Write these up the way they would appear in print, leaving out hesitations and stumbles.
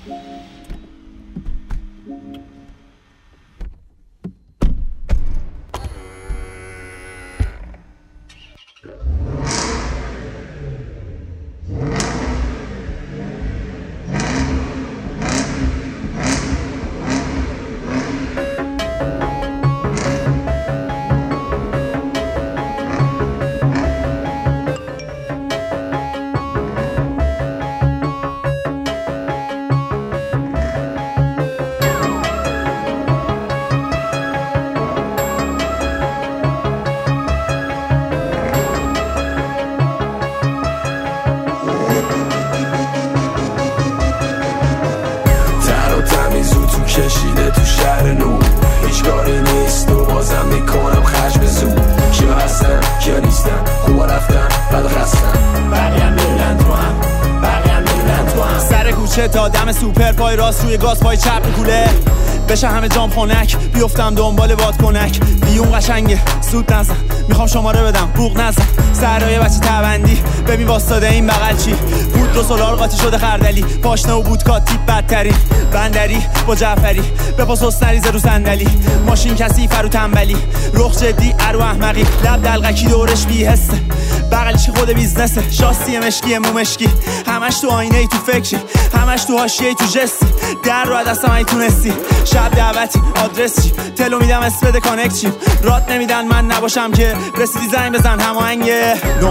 کشیده تو شهر نور، هیچ کاری نیست و بازم میکنم خرج به زور. کیا هستن کیا نیستن، خوبا رفتن بد خستن، بقیه میرن تو هم، بقیه میرن تو هم. سر کوچه تا دم سوپر، پای راست روی گاز پای چپ میکوله، بشه همه جام خنک، بیفتم دنبال بادکنک. دیون قشنگه سود نزن، میخوام شماره بدم بوق نزن. سرای بچه تبندی ببین واسطاده این بغل چی، بود و سولار قاطی شده خردلی، پاشنه و بودکات تیپ بدتری، بندری با جعفری بپاس حسنریزه رو صندلی، ماشین کسی فرو تنبلی، رخ جدی ارو احمقی، لب دلغکی دورش بی حسه، بغلش خود بیزنسه، شاسی مشکی مو مشکی، همش تو آینه ای تو فکری، همش تو حاشیه ای تو جستی، در رو دستم ای تونستی، شب دعوتی آدرس چی، تلو میدم اسپد کانکت چی، رات نمیدن من نباشم که رسیدی زنگ بزن هماهنگه.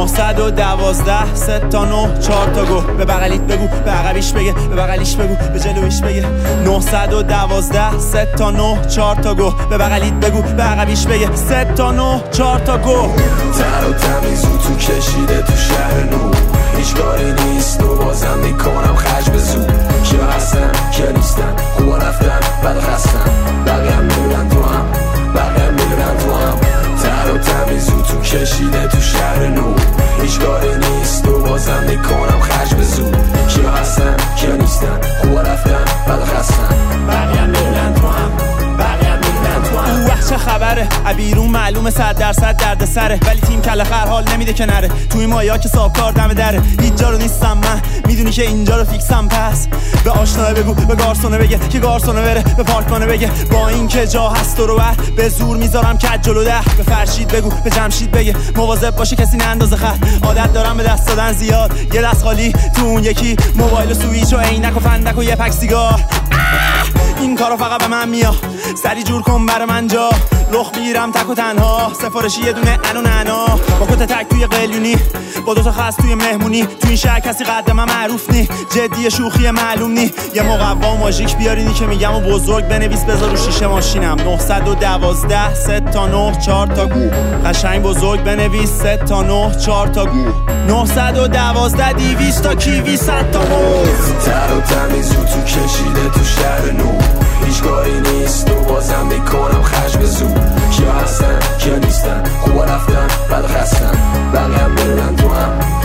912 3 تا 9 4 تا گو، به بغلیت بگو به عقبیش بگه، به بغلیش بگو به جلویش بگه. 912 3 تا 9 4 تا گو، به بغلیت بگو به عقبیش بگه. 3 تا 9 4 تا گو. تر و تمیز و تو کشیده تو شهر نور، هیچ کاری نیست و بازم میکنم خرج به زور. کیا هستن کیا نیستن، خوبا رفتن بد خستن، بقیه میرن تو هم، بقیه میرن تو هم. تر و تمیز و تو کشیده تو شهر نور، هیچ کاری نیست و بازم میکنم خرج به زور. کیا هستن کیا نیستن، خوبا رفتن بد خستن، بقیه میرن تو هم، بقیه میرن تو هم. چه خبره بیرون معلومه 100% درد سره، ولی تیم کله خر حال نمیده که نره، توی مایا که سابکار دم دره. هیچ جا رو نیستم من، میدونی که اینجا رو فیکسم، پس به آشناه بگو به گارسونه بگه که گارسونه بره به پارکانه بگه، با این که جا هست رو بر به زور میذارم کج جلو ده. به فرشید بگو به جمشید بگه مواظب باشه کسی نندازه خط، عادت دارم به دست دادن زیاد، یه دست خالی تو اون یکی، موبایل و سویچ و عینک و فندک و یه پک سیگار. این کارو فقط به من میاد، سری جور کن برای من جا، رخ میرم تک و تنها، سفارشی یه دونه انو ننا، با کت تک توی قلیونی، با دوتا خست توی مهمونی، تو این شهر کسی قد من معروف نی، جدی شوخی معلوم نی، یه مقوا ماژیک بیارینی که میگم و بزرگ بنویس بذار رو شیشه ماشینم. 912 3 تا 9 4 تا گو، قشنگ بزرگ بنویس 3 تا 9 4 تا گو. 912 200 تا کیوی 100 تا موز. تر و تمیز و تو کشیده تو شهر نور، هیچ کاری نیست و بازم میکنم خرج به زور. کیا هستن کیا نیستن، خوبا رفتن بد خستن، بقیه میرن تو هم،